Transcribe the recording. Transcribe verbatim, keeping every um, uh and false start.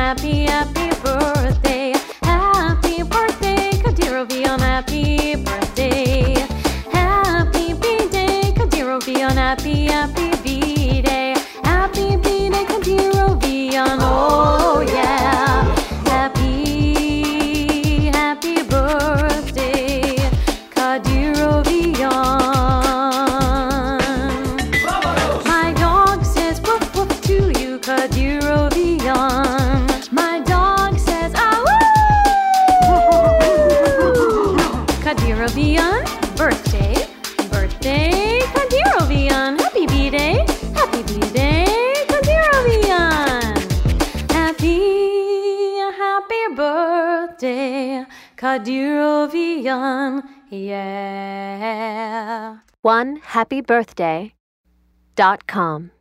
happy, happy birthday. Happy birthday, Kadirovion, happy birthday. Happy B-Day, Kadirovion, happy, happy B-Day. Happy B-Day, Kadirovion, oh yeah. Happy, happy birthday, Kadirovion. My dog says woof woof to you, Kadirovion. My dog says ah woo! Kadirovion, birthday, birthday, Kadirovion. Happy B-Day, happy B-Day, Kadirovion. Happy, happy birthday, Kadirovion, yeah. one happy birthday dot com